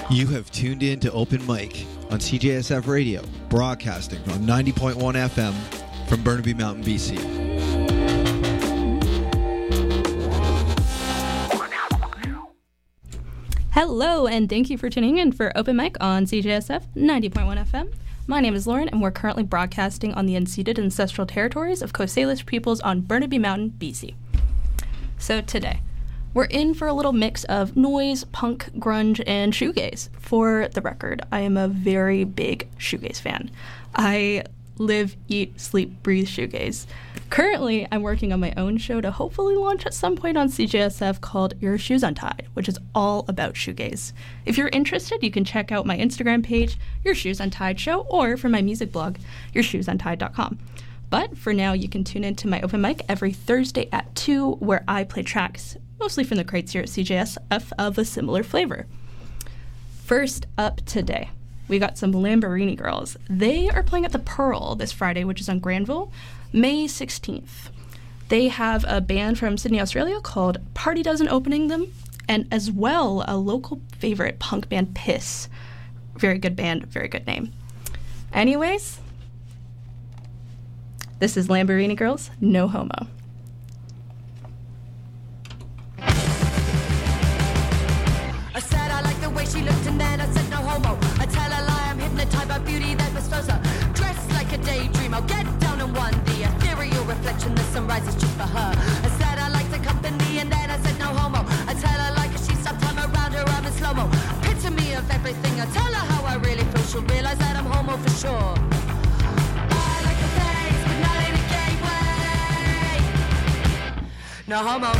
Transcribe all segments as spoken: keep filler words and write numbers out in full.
You have tuned in to Open Mic on C J S F Radio, broadcasting on ninety point one F M from Burnaby Mountain, B C. Hello, and thank you for tuning in for Open Mic on C J S F ninety point one F M. My name is Lauren, and we're currently broadcasting on the unceded ancestral territories of Coast Salish peoples on Burnaby Mountain, B C. So today, we're in for a little mix of noise, punk, grunge, and shoegaze. For the record, I am a very big shoegaze fan. I live, eat, sleep, breathe shoegaze. Currently, I'm working on my own show to hopefully launch at some point on C J S F called Your Shoes Untied, which is all about shoegaze. If you're interested, you can check out my Instagram page, Your Shoes Untied Show, or for my music blog, your shoes untied dot com. But for now, you can tune into my open mic every Thursday at two, where I play tracks mostly from the crates here at C J S F of a similar flavor. First up today, we got some Lamborghini Girls. They are playing at the Pearl this Friday, which is on Granville, May sixteenth. They have a band from Sydney, Australia called Party Dozen opening them, and as well a local favorite punk band, Piss. Very good band, very good name. Anyways, this is Lamborghini Girls, No Homo. I said I like the way she looked and then I said no homo. I tell a lie, I'm hypnotized by beauty that bestows her. Dressed like a daydream, I'll get down on one. The ethereal reflection, the sunrise is just for her. I said I like the company and then I said no homo. I tell her like she stopped time around her, I'm in slow-mo. Epitome of everything, I tell her how I really feel. She'll realize that I'm homo for sure. I like her face, but not in a gay way. No homo.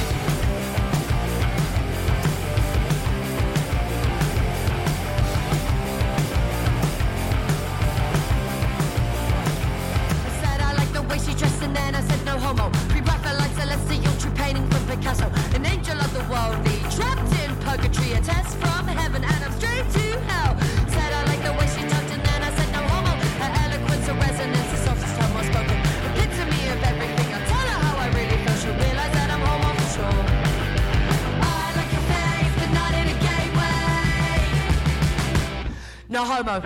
Picasso, an angel of the world, the trapped in purgatory, a test from heaven, and I'm straight to hell. Said I like the way she talked, and then I said no homo. Her eloquence, her resonance, the softest tongue more spoken. Epitome of everything. I'll tell her how I really feel. She'll realize that I'm homo for sure. I like her face, but not in a gay way. No homo.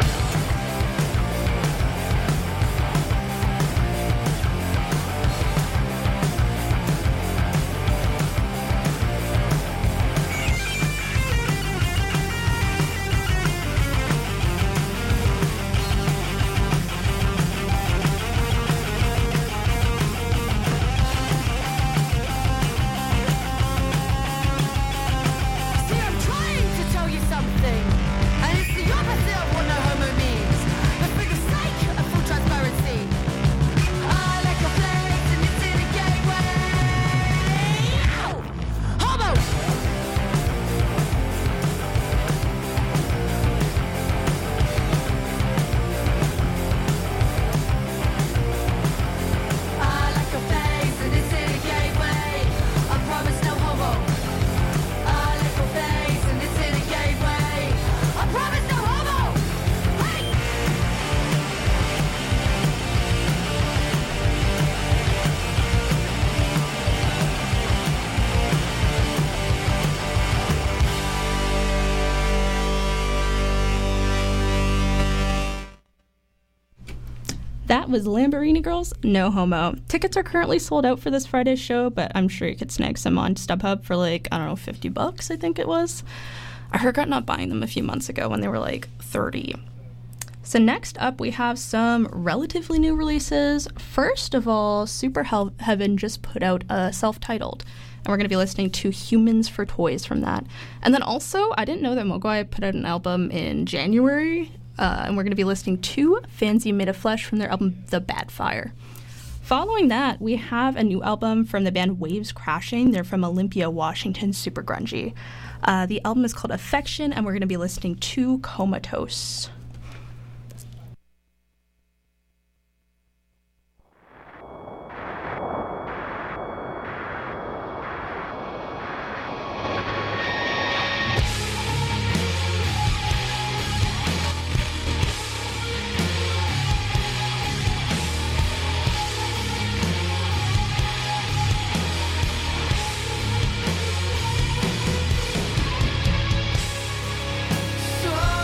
That was Lamborghini Girls, No Homo. Tickets are currently sold out for this Friday's show, but I'm sure you could snag some on StubHub for like, I don't know, fifty bucks, I think it was. I regret not buying them a few months ago when they were like thirty. So next up, we have some relatively new releases. First of all, Super Hel- Heaven just put out a self-titled, and we're going to be listening to Humans for Toys from that. And then also, I didn't know that Mogwai put out an album in January, uh, and we're going to be listening to Fancy Made of Flesh from their album The Bad Fire. Following that, we have a new album from the band Waves Crashing. They're from Olympia, Washington, super grungy. Uh, the album is called Affection, and we're going to be listening to Comatose. So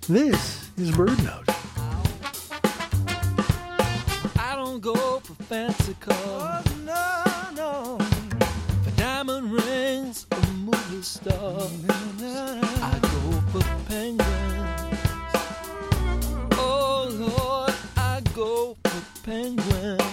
This is BirdNote. I don't go for fancy cars, no, no, for diamond rings or movie stars. I go for penguins. Oh Lord, I go for penguins.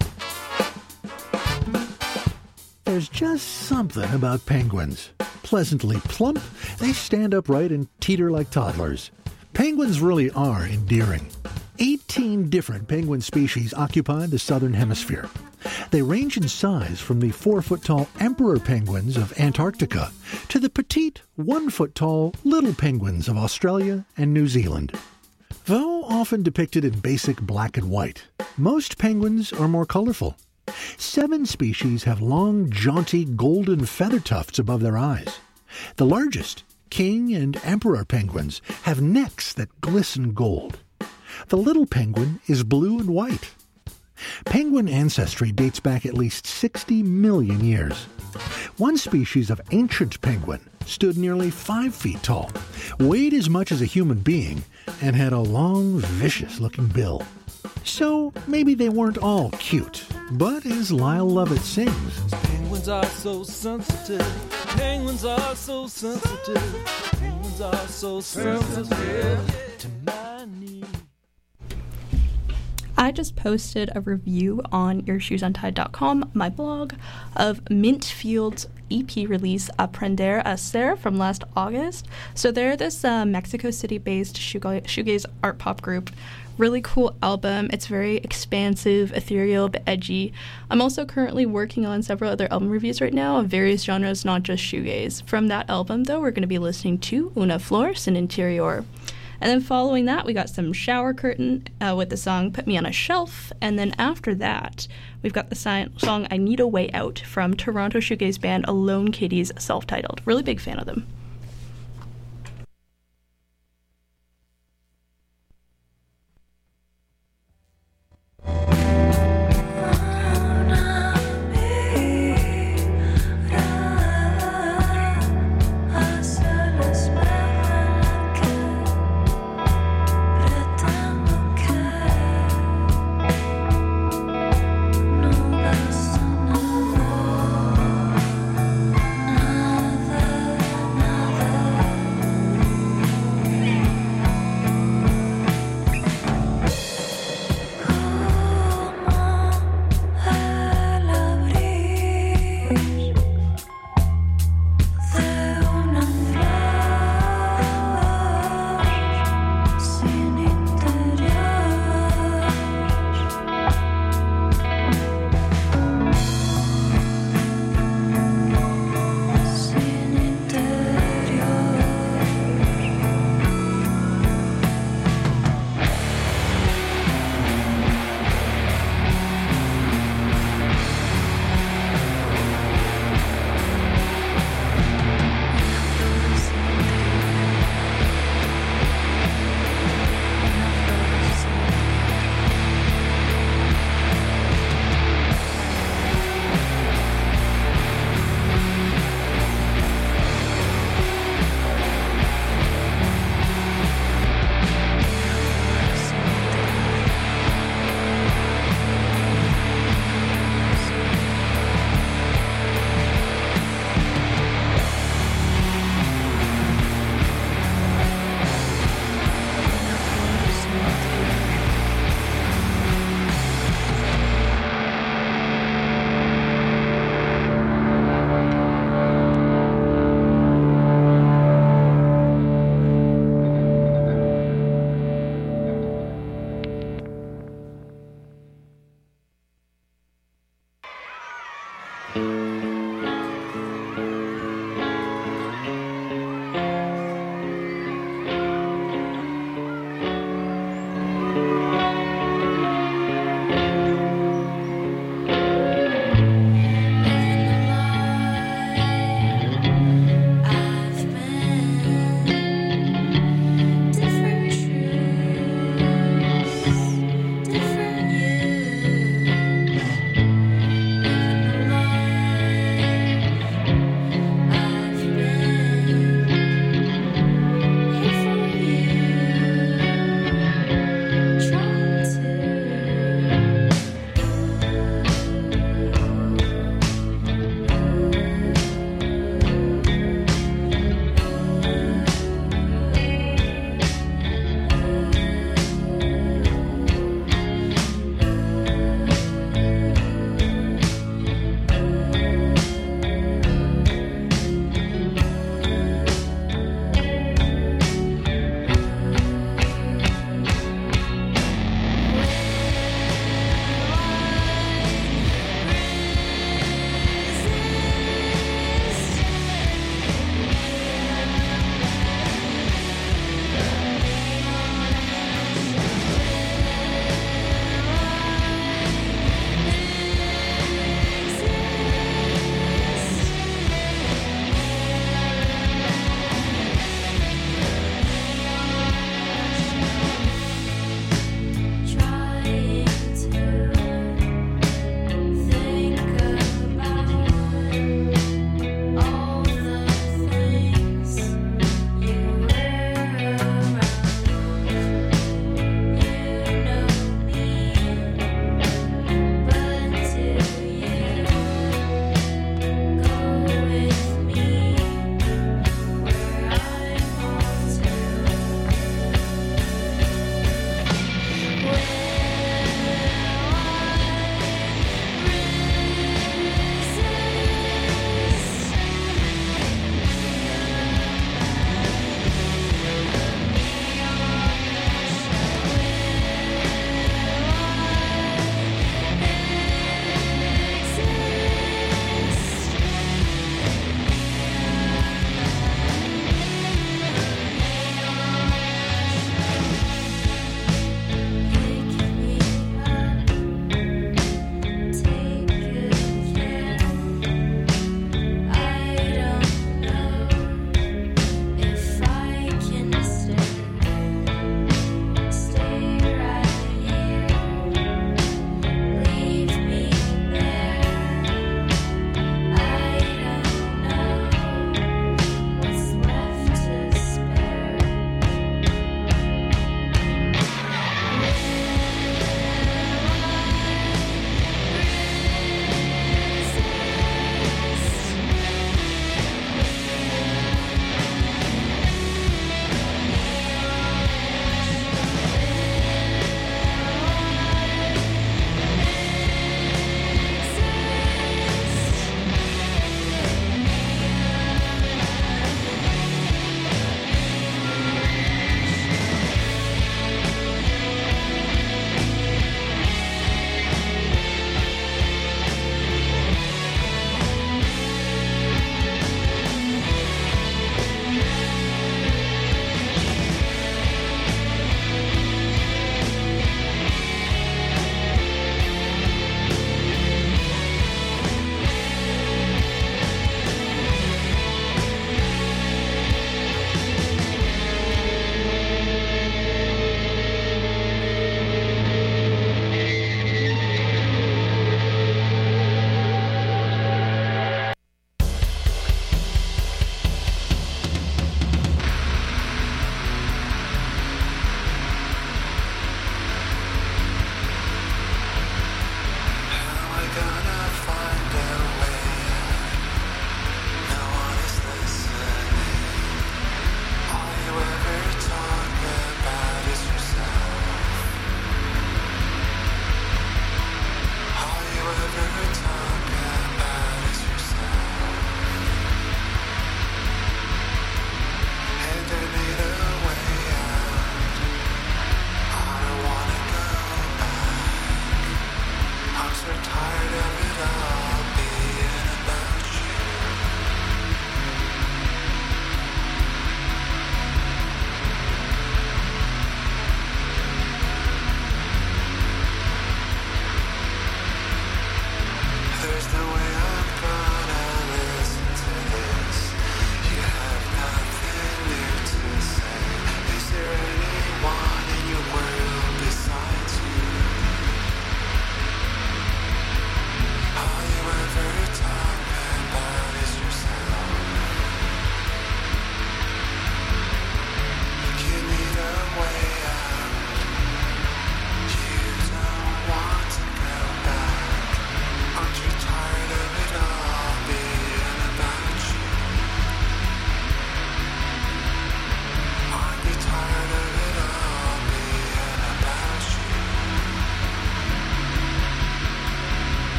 There's just something about penguins. Pleasantly plump, they stand upright and teeter like toddlers. Penguins really are endearing. eighteen different penguin species occupy the southern hemisphere. They range in size from the four-foot-tall emperor penguins of Antarctica to the petite, one-foot-tall little penguins of Australia and New Zealand. Though often depicted in basic black and white, most penguins are more colorful. Seven species have long, jaunty, golden feather tufts above their eyes. The largest, king and emperor penguins, have necks that glisten gold. The little penguin is blue and white. Penguin ancestry dates back at least sixty million years. One species of ancient penguin stood nearly five feet tall, weighed as much as a human being, and had a long, vicious-looking bill. So maybe they weren't all cute, but as Lyle Lovett sings, Penguins are so sensitive. Penguins are so sensitive. Penguins are so sensitive to my needs. I just posted a review on your shoes untied dot com, my blog, of Mintfield's E P release Aprender a Ser from last August. So they're this uh, Mexico City-based shoegaze, shoegaze art pop group. Really cool album. It's very expansive, ethereal, but edgy. I'm also currently working on several other album reviews right now of various genres, not just shoegaze. From that album, though, we're going to be listening to Una Flor Sin Interior. And then following that, we got some Shower Curtain uh, with the song Put Me on a Shelf. And then after that, we've got the si- song I Need a Way Out from Toronto shoegaze band Alone Katie's, self-titled. Really big fan of them. Another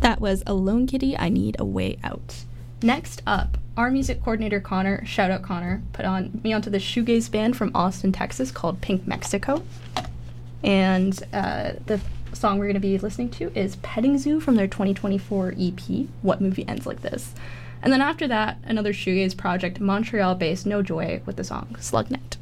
That was Alone Kitty, I Need a Way Out. Next up, our music coordinator Connor, shout out Connor, put on me onto the shoegaze band from Austin, Texas called Pink Mexico. And uh, the song we're going to be listening to is Petting Zoo from their twenty twenty-four E P, What Movie Ends Like This? And then after that, another shoegaze project, Montreal-based No Joy, with the song Slug Night.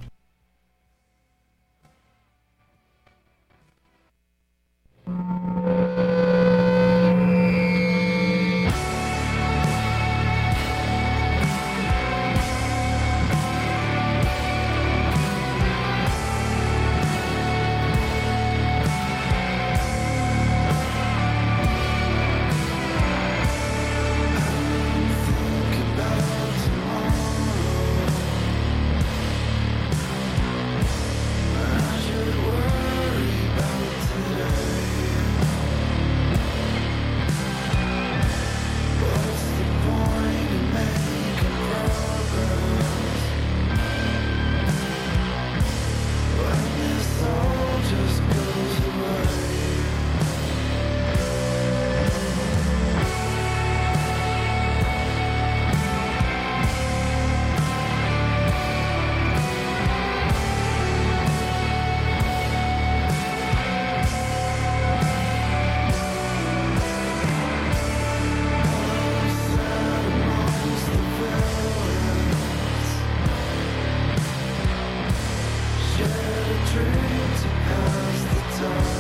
Dream to pass the time.